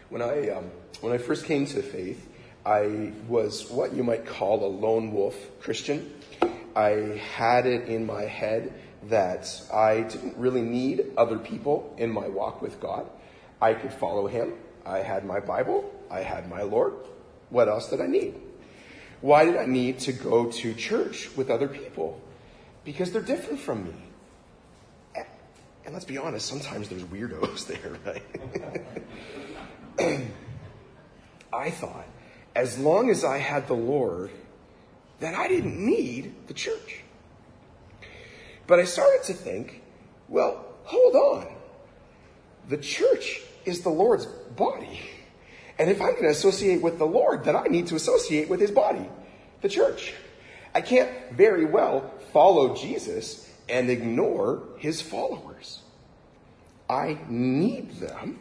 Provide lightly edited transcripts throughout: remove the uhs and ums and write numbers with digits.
When I first came to faith, I was what you might call a lone wolf Christian. I had it in my head that I didn't really need other people in my walk with God. I could follow him. I had my Bible. I had my Lord. What else did I need? Why did I need to go to church with other people? Because they're different from me. And let's be honest, sometimes there's weirdos there, right? I thought, as long as I had the Lord, that I didn't need the church. But I started to think, well, hold on. The church is the Lord's body. And if I'm going to associate with the Lord, then I need to associate with his body, the church. I can't very well follow Jesus and ignore his followers. I need them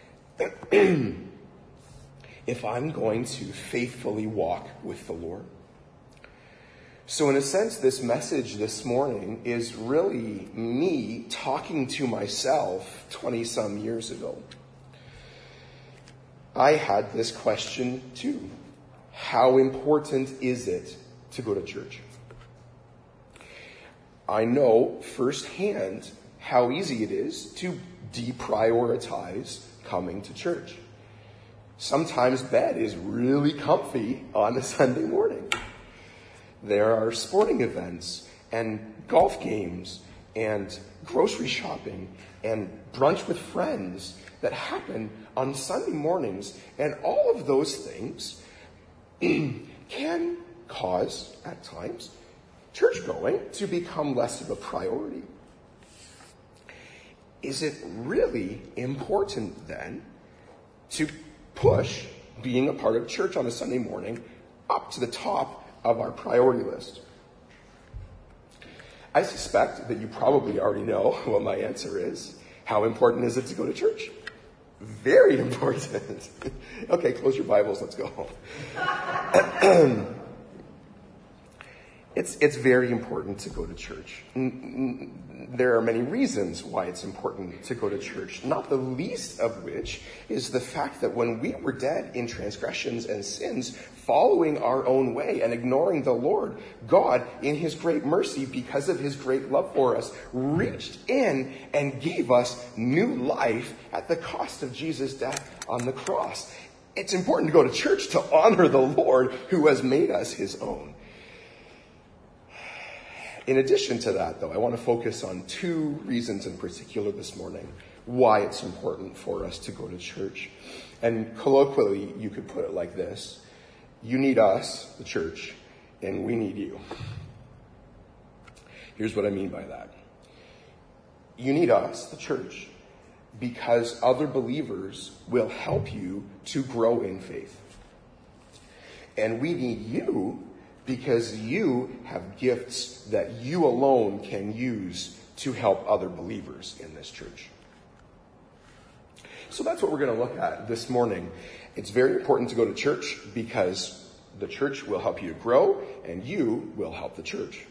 if I'm going to faithfully walk with the Lord. So in a sense, this message this morning is really me talking to myself 20-some years ago. I had this question too. How important is it to go to church? I know firsthand how easy it is to deprioritize coming to church. Sometimes bed is really comfy on a Sunday morning. There are sporting events and golf games and grocery shopping and brunch with friends that happen on Sunday mornings. And all of those things can cause, at times, church going to become less of a priority. Is it really important then to push being a part of church on a Sunday morning up to the top of our priority list? I suspect that you probably already know what my answer is. How important is it to go to church? Very important. Okay, close your Bibles, let's go. It's very important to go to church. There are many reasons why it's important to go to church, not the least of which is the fact that when we were dead in transgressions and sins, following our own way and ignoring the Lord, God, in his great mercy, because of his great love for us, reached in and gave us new life at the cost of Jesus' death on the cross. It's important to go to church to honor the Lord who has made us his own. In addition to that, though, I want to focus on two reasons in particular this morning why it's important for us to go to church. And colloquially, you could put it like this. You need us, the church, and we need you. Here's what I mean by that. You need us, the church, because other believers will help you to grow in faith. And we need you because you have gifts that you alone can use to help other believers in this church. So that's what we're going to look at this morning. It's very important to go to church because the church will help you to grow and you will help the church.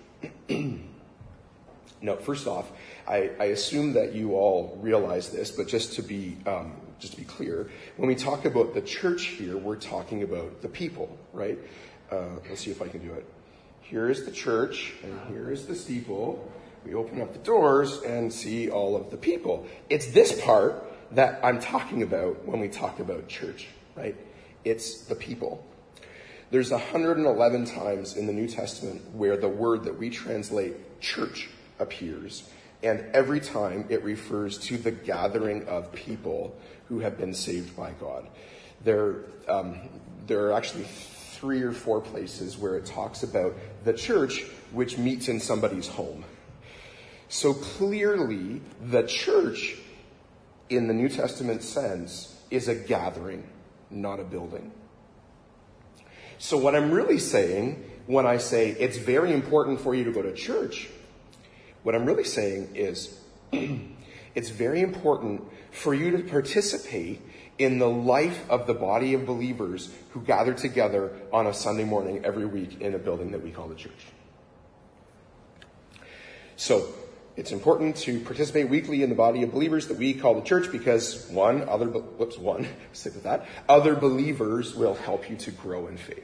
Now, first off, I assume that you all realize this, but just to be clear, when we talk about the church here, we're talking about the people, right? Let's see if I can do it. Here is the church, and here is the steeple. We open up the doors and see all of the people. It's this part that I'm talking about when we talk about church, right? It's the people. There's 111 times in the New Testament where the word that we translate church appears, and every time it refers to the gathering of people who have been saved by God. There are actually 3 or 4 places where it talks about the church which meets in somebody's home. So clearly, the church in the New Testament sense is a gathering, not a building. So what I'm really saying when I say it's very important for you to go to church, what I'm really saying is it's very important for you to participate in the life of the body of believers who gather together on a Sunday morning every week in a building that we call the church. So It's important to participate weekly in the body of believers that we call the church because, stick with that, other believers will help you to grow in faith.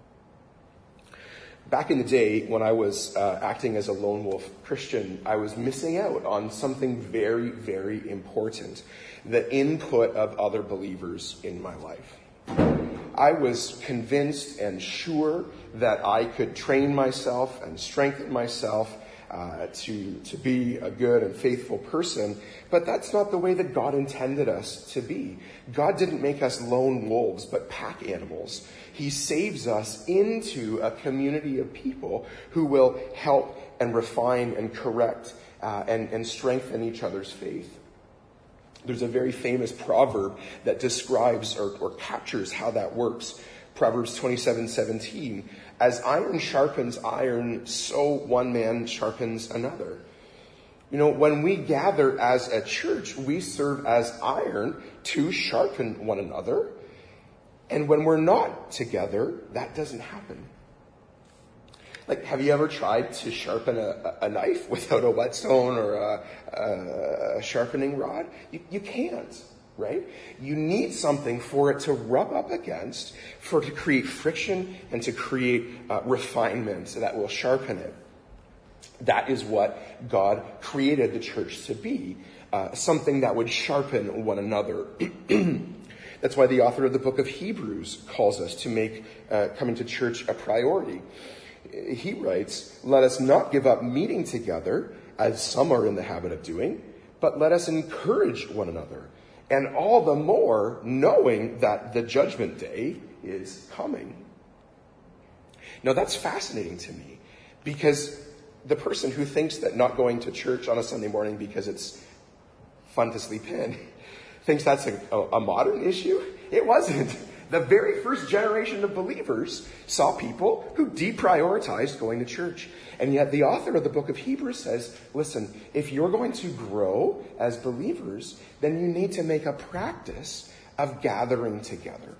Back in the day, when I was acting as a lone wolf Christian, I was missing out on something very, very important, the input of other believers in my life. I was convinced and sure that I could train myself and strengthen myself to be a good and faithful person, but that's not the way that God intended us to be. God didn't make us lone wolves, but pack animals. He saves us into a community of people who will help and refine and correct and strengthen each other's faith. There's a very famous proverb that describes or captures how that works. Proverbs 27:17. As iron sharpens iron, so one man sharpens another. When we gather as a church, we serve as iron to sharpen one another. And when we're not together, that doesn't happen. Like, have you ever tried to sharpen a knife without a whetstone or a sharpening rod? You can't, right? You need something for it to rub up against, for it to create friction and to create refinement that will sharpen it. That is what God created the church to be, something that would sharpen one another. That's why the author of the book of Hebrews calls us to make coming to church a priority. He writes, "Let us not give up meeting together, as some are in the habit of doing, but let us encourage one another, and all the more knowing that the judgment day is coming." Now that's fascinating to me, because the person who thinks that not going to church on a Sunday morning because it's fun to sleep in thinks that's a modern issue. It wasn't. The very first generation of believers saw people who deprioritized going to church. And yet the author of the book of Hebrews says, listen, if you're going to grow as believers, then you need to make a practice of gathering together.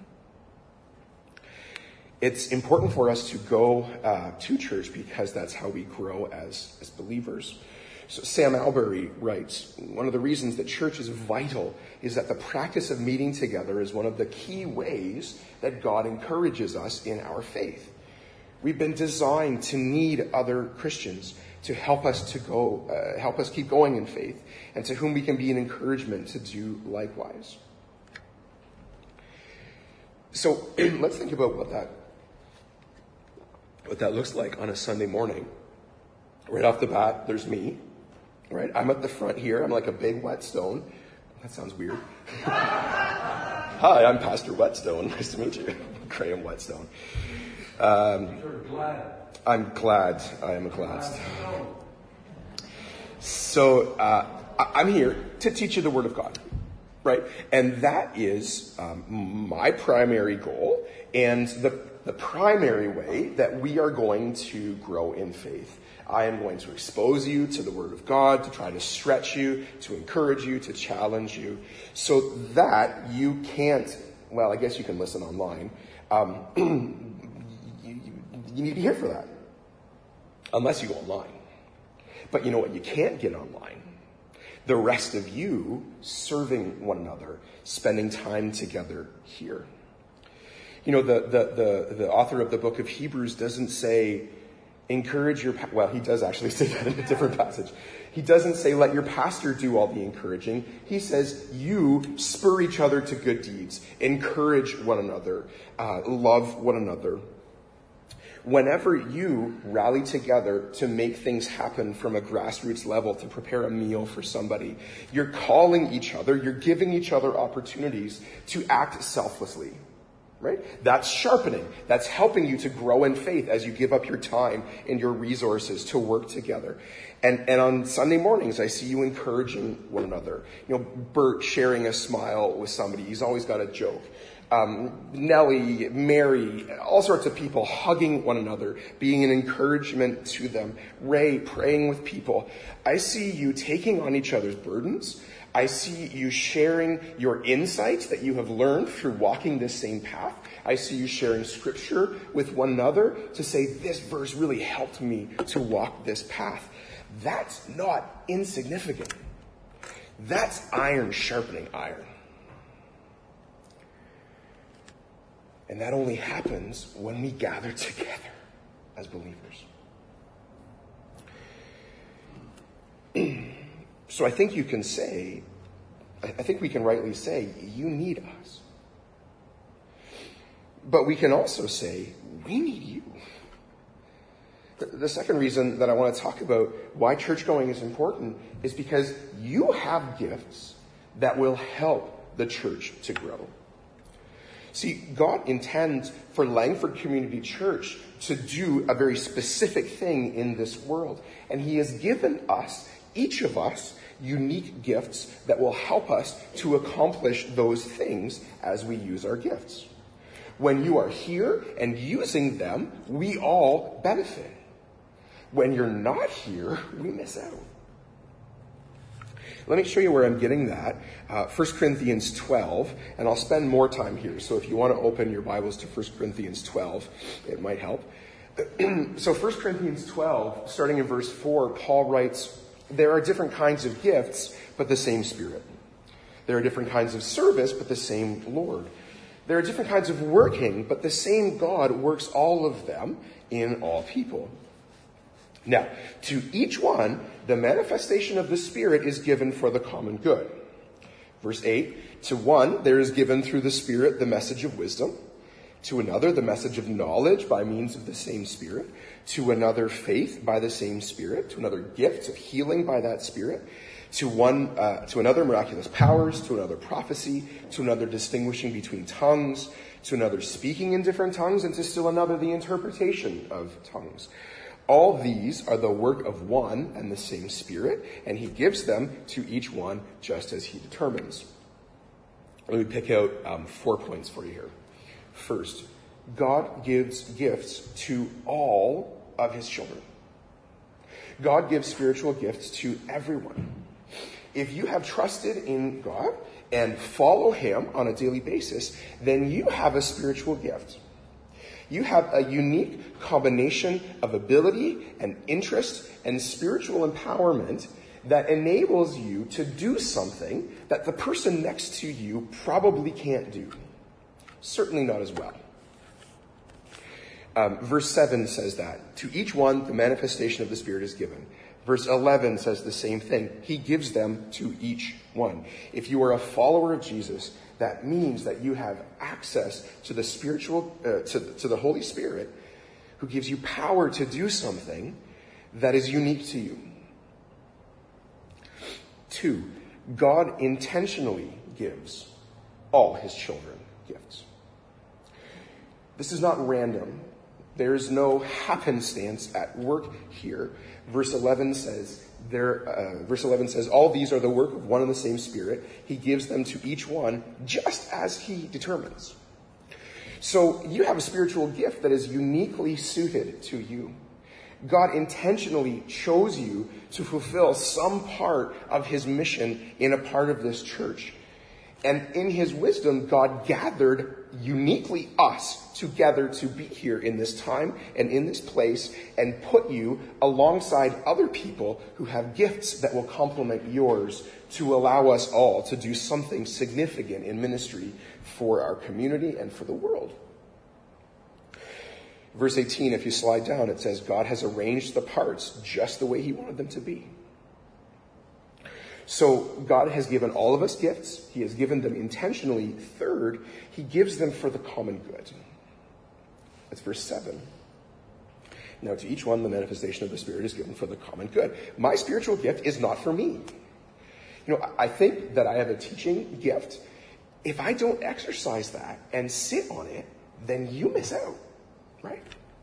It's important for us to go to church because that's how we grow as believers. So Sam Albury writes, one of the reasons that church is vital is that the practice of meeting together is one of the key ways that God encourages us in our faith. We've been designed to need other Christians to help us keep going in faith, and to whom we can be an encouragement to do likewise. So let's think about what that looks like on a Sunday morning. Right off the bat, there's me. Right, I'm at the front here. I'm like a big whetstone. That sounds weird. Hi, I'm Pastor Whetstone. Nice to meet you. Graham Whetstone. I'm glad. I am glad. So I'm here to teach you the Word of God, right? And that is my primary goal and the primary way that we are going to grow in faith. I am going to expose you to the Word of God, to try to stretch you, to encourage you, to challenge you, so that you can't, well, I guess you can listen online. You need to hear for that, unless you go online. But you know what? You can't get online. The rest of you serving one another, spending time together here. You know, the author of the book of Hebrews doesn't say, encourage your, well, he does actually say that in a different passage. He doesn't say, let your pastor do all the encouraging. He says, you spur each other to good deeds, encourage one another, love one another. Whenever you rally together to make things happen from a grassroots level, to prepare a meal for somebody, you're calling each other, you're giving each other opportunities to act selflessly. Right? That's sharpening. That's helping you to grow in faith as you give up your time and your resources to work together. And on Sunday mornings, I see you encouraging one another. You know, Bert sharing a smile with somebody. He's always got a joke. Nellie, Mary, all sorts of people hugging one another, being an encouragement to them. Ray praying with people. I see you taking on each other's burdens. I see you sharing your insights that you have learned through walking this same path. I see you sharing scripture with one another to say, this verse really helped me to walk this path. That's not insignificant. That's iron sharpening iron. And that only happens when we gather together as believers. So I think we can rightly say, you need us. But we can also say, we need you. The second reason that I want to talk about why church going is important is because you have gifts that will help the church to grow. See, God intends for Langford Community Church to do a very specific thing in this world. And he has given us, each of us, unique gifts that will help us to accomplish those things as we use our gifts. When you are here and using them, we all benefit. When you're not here, we miss out. Let me show you where I'm getting that. 1 Corinthians 12, and I'll spend more time here. So if you want to open your Bibles to 1 Corinthians 12, it might help. So 1 Corinthians 12, starting in verse 4, Paul writes, there are different kinds of gifts, but the same Spirit. There are different kinds of service, but the same Lord. There are different kinds of working, but the same God works all of them in all people. Now, to each one, the manifestation of the Spirit is given for the common good. Verse 8, to one, there is given through the Spirit the message of wisdom. To another, the message of knowledge by means of the same Spirit. To another, faith by the same Spirit. To another, gifts of healing by that Spirit. To another, miraculous powers. To another, prophecy. To another, distinguishing between tongues. To another, speaking in different tongues. And to still another, the interpretation of tongues. All these are the work of one and the same Spirit, and he gives them to each one just as he determines. Let me pick out 4 points for you here. First, God gives gifts to all of his children. God gives spiritual gifts to everyone. If you have trusted in God and follow him on a daily basis, then you have a spiritual gift. You have a unique combination of ability and interest and spiritual empowerment that enables you to do something that the person next to you probably can't do. Certainly not as well. Verse 7 says that. To each one, the manifestation of the Spirit is given. Verse 11 says the same thing. He gives them to each one. If you are a follower of Jesus, that means that you have access to the spiritual, to the Holy Spirit, who gives you power to do something that is unique to you. 2, God intentionally gives all his children gifts. This is not random. There is no happenstance at work here. Verse 11 says, all these are the work of one and the same Spirit. He gives them to each one just as he determines. So you have a spiritual gift that is uniquely suited to you. God intentionally chose you to fulfill some part of his mission in a part of this church. And in his wisdom, God gathered uniquely us together to be here in this time and in this place and put you alongside other people who have gifts that will complement yours to allow us all to do something significant in ministry for our community and for the world. Verse 18, if you slide down, it says, God has arranged the parts just the way he wanted them to be. So God has given all of us gifts. He has given them intentionally. Third, he gives them for the common good. That's verse 7. Now to each one, the manifestation of the Spirit is given for the common good. My spiritual gift is not for me. I think that I have a teaching gift. If I don't exercise that and sit on it, then you miss out, right?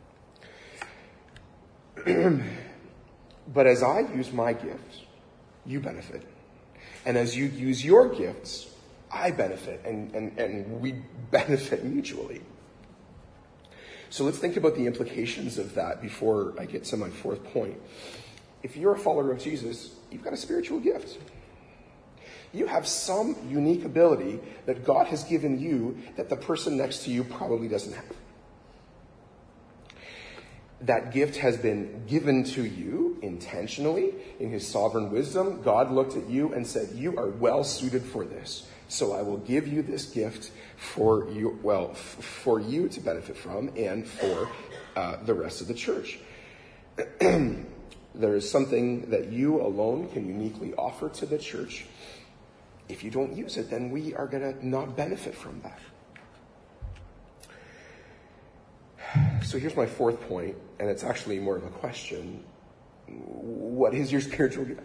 But as I use my gift, you benefit. And as you use your gifts, I benefit, and we benefit mutually. So let's think about the implications of that before I get to my 4th point. If you're a follower of Jesus, you've got a spiritual gift. You have some unique ability that God has given you that the person next to you probably doesn't have. That gift has been given to you intentionally, in his sovereign wisdom, God looked at you and said, you are well suited for this. So I will give you this gift for you, for you to benefit from and for the rest of the church. There is something that you alone can uniquely offer to the church. If you don't use it, then we are going to not benefit from that. So here's my fourth point, and it's actually more of a question. What is your spiritual gift?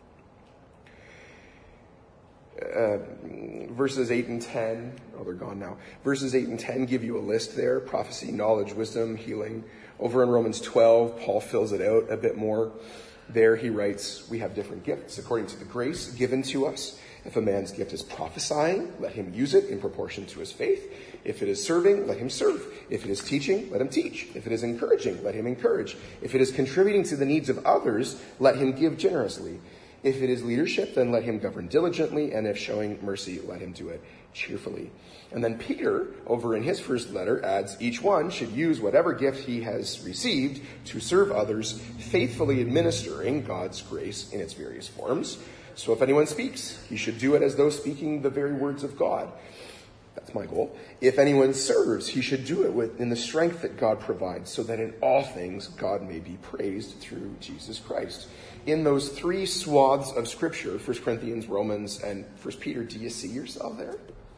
Verses 8 and 10, they're gone now. Verses 8 and 10 give you a list there: prophecy, knowledge, wisdom, healing. Over in Romans 12, Paul fills it out a bit more. There he writes, we have different gifts according to the grace given to us. If a man's gift is prophesying, let him use it in proportion to his faith. If it is serving, let him serve. If it is teaching, let him teach. If it is encouraging, let him encourage. If it is contributing to the needs of others, let him give generously. If it is leadership, then let him govern diligently. And if showing mercy, let him do it cheerfully. And then Peter, over in his first letter, adds, each one should use whatever gift he has received to serve others, faithfully administering God's grace in its various forms. So if anyone speaks, he should do it as though speaking the very words of God. That's my goal. If anyone serves, he should do it in the strength that God provides, so that in all things God may be praised through Jesus Christ. In those three swaths of Scripture, 1 Corinthians, Romans, and 1 Peter, do you see yourself there?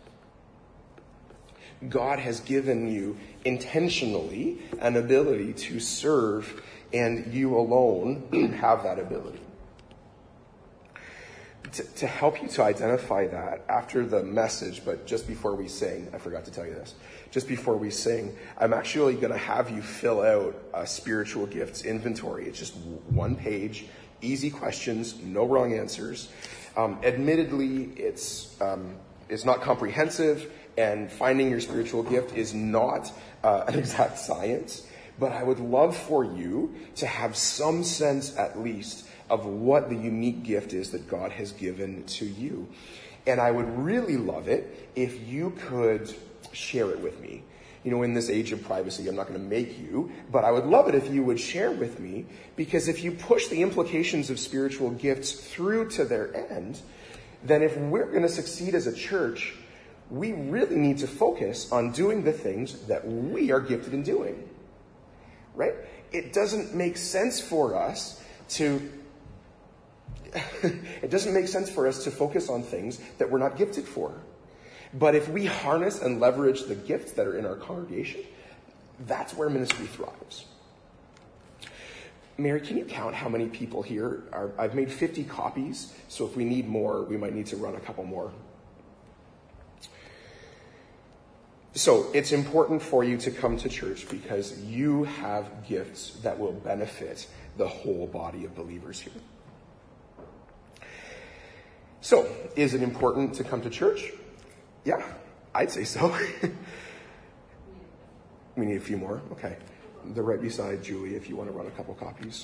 God has given you intentionally an ability to serve, and you alone have that ability. To help you to identify that after the message, but just before we sing, I forgot to tell you this, just before we sing, I'm actually going to have you fill out a spiritual gifts inventory. It's just one page, easy questions, no wrong answers. Admittedly, it's not comprehensive, and finding your spiritual gift is not an exact science, but I would love for you to have some sense at least of what the unique gift is that God has given to you. And I would really love it if you could share it with me. You know, in this age of privacy, I'm not going to make you, but I would love it if you would share with me, because if you push the implications of spiritual gifts through to their end, then if we're going to succeed as a church, we really need to focus on doing the things that we are gifted in doing, right? It doesn't make sense for us to focus on things that we're not gifted for. But if we harness and leverage the gifts that are in our congregation, that's where ministry thrives. Mary, can you count how many people here are? I've made 50 copies, so if we need more, we might need to run a couple more. So it's important for you to come to church because you have gifts that will benefit the whole body of believers here. So, is it important to come to church? Yeah, I'd say so. We need a few more. Okay. They're right beside Julie if you want to run a couple copies.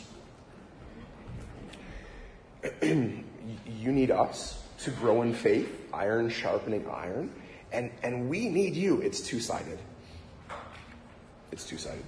You need us to grow in faith, iron sharpening iron, and we need you. It's two-sided. It's two-sided.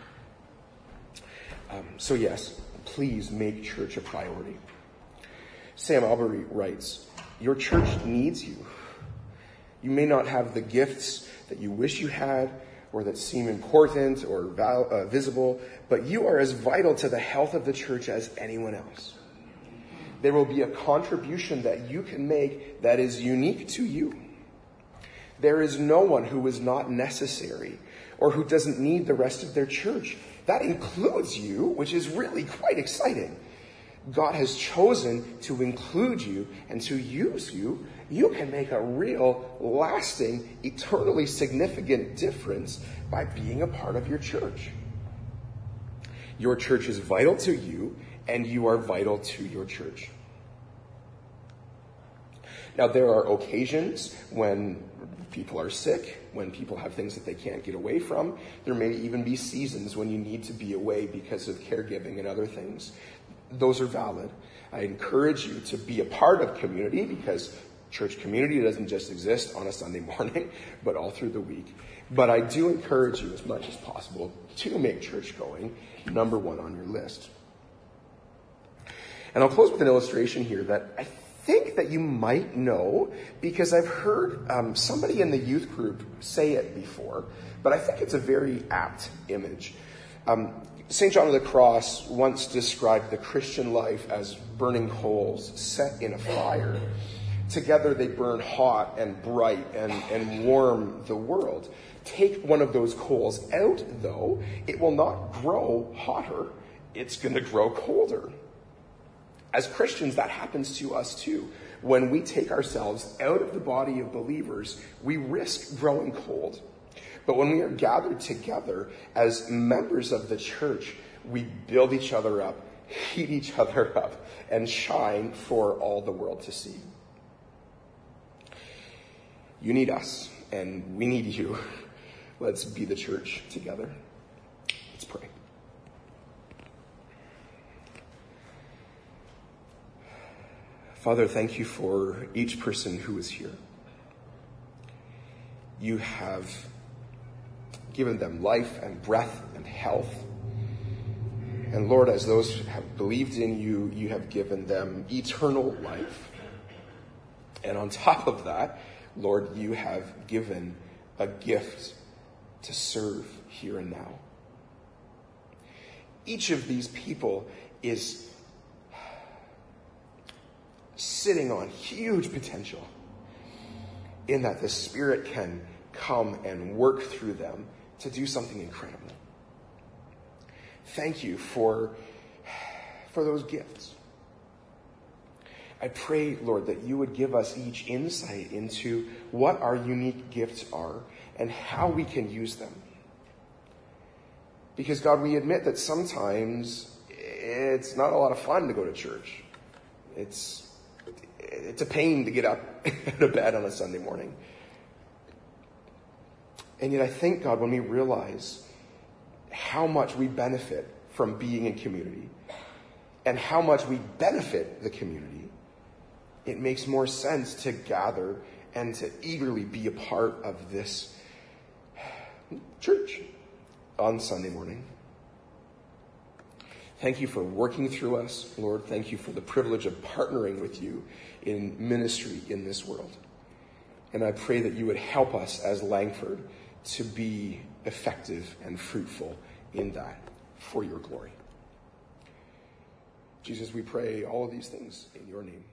So yes, please make church a priority. Sam Albury writes, your church needs you. You may not have the gifts that you wish you had or that seem important or visible, but you are as vital to the health of the church as anyone else. There will be a contribution that you can make that is unique to you. There is no one who is not necessary or who doesn't need the rest of their church. That includes you, which is really quite exciting. God has chosen to include you and to use you. You can make a real, lasting, eternally significant difference by being a part of your church. Your church is vital to you, and you are vital to your church. Now, there are occasions when people are sick, when people have things that they can't get away from. There may even be seasons when you need to be away because of caregiving and other things. Those are valid. I encourage you to be a part of community because church community doesn't just exist on a Sunday morning, but all through the week. But I do encourage you as much as possible to make church going number one on your list. And I'll close with an illustration here that I think that you might know because I've heard somebody in the youth group say it before, but I think it's a very apt image. St. John of the Cross once described the Christian life as burning coals set in a fire. Together they burn hot and bright and warm the world. Take one of those coals out, though, it will not grow hotter. It's going to grow colder. As Christians, that happens to us too. When we take ourselves out of the body of believers, we risk growing cold. But when we are gathered together as members of the church, we build each other up, heat each other up, and shine for all the world to see. You need us, and we need you. Let's be the church together. Let's pray. Father, thank you for each person who is here. You have given them life and breath and health. And Lord, as those who have believed in you, you have given them eternal life. And on top of that, Lord, you have given a gift to serve here and now. Each of these people is sitting on huge potential in that the Spirit can come and work through them to do something incredible. Thank you for those gifts. I pray, Lord, that you would give us each insight into what our unique gifts are and how we can use them. Because, God, we admit that sometimes it's not a lot of fun to go to church. It's a pain to get up out of bed on a Sunday morning. And yet I think, God, when we realize how much we benefit from being in community and how much we benefit the community, it makes more sense to gather and to eagerly be a part of this church on Sunday morning. Thank you for working through us, Lord. Thank you for the privilege of partnering with you in ministry in this world. And I pray that you would help us as Langford to be effective and fruitful in that for your glory. Jesus, we pray all of these things in your name.